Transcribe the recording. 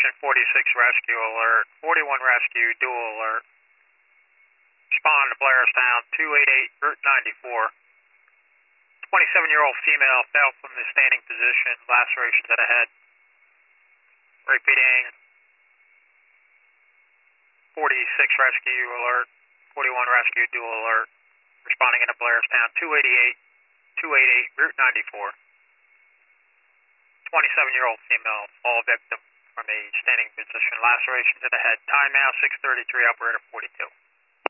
position, 46 rescue alert, 41 rescue, dual alert. Respond to Blairstown, 288, Route 94. 27-year-old female fell from the standing position, laceration to the head. Repeating, 46 rescue alert, 41 rescue, dual alert. Responding into Blairstown, 288, Route 94. 27-year-old female, fall victim from a standing position, laceration to the head. Time now 6:33, operator 42.